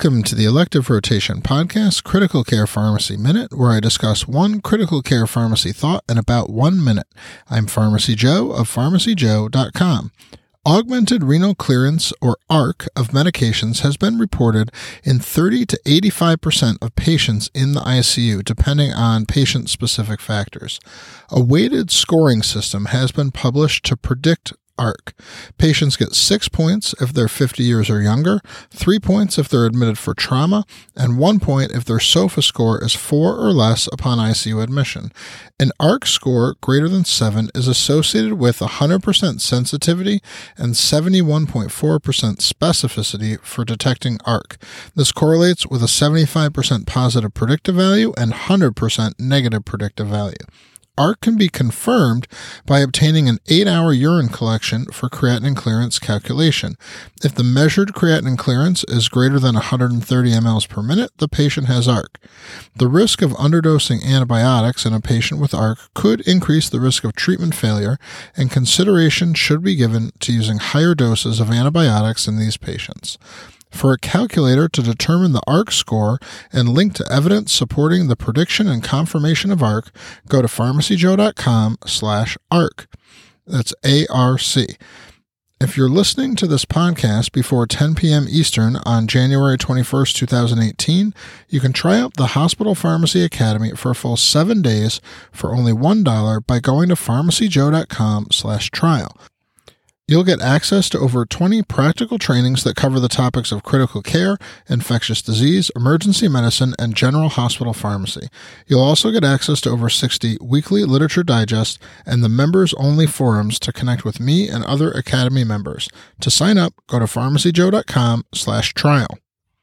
Welcome to the Elective Rotation Podcast, Critical Care Pharmacy Minute, where I discuss one critical care pharmacy thought in about 1 minute. I'm Pharmacy Joe of PharmacyJoe.com. Augmented renal clearance, or ARC, of medications has been reported in 30 to 85% of patients in the ICU, depending on patient-specific factors. A weighted scoring system has been published to predict ARC. Patients get 6 points if they're 50 years or younger, 3 points if they're admitted for trauma, and 1 point if their SOFA score is 4 or less upon ICU admission. An ARC score greater than 7 is associated with 100% sensitivity and 71.4% specificity for detecting ARC. This correlates with a 75% positive predictive value and 100% negative predictive value. ARC can be confirmed by obtaining an 8-hour urine collection for creatinine clearance calculation. If the measured creatinine clearance is greater than 130 mL per minute, the patient has ARC. The risk of underdosing antibiotics in a patient with ARC could increase the risk of treatment failure, and consideration should be given to using higher doses of antibiotics in these patients. For a calculator to determine the ARC score and link to evidence supporting the prediction and confirmation of ARC, go to pharmacyjoe.com/ARC. That's ARC. If you're listening to this podcast before 10 p.m. Eastern on January 21st, 2018, you can try out the Hospital Pharmacy Academy for a full 7 days for only $1 by going to pharmacyjoe.com/trial. You'll get access to over 20 practical trainings that cover the topics of critical care, infectious disease, emergency medicine, and general hospital pharmacy. You'll also get access to over 60 weekly literature digests and the members-only forums to connect with me and other Academy members. To sign up, go to pharmacyjoe.com/trial.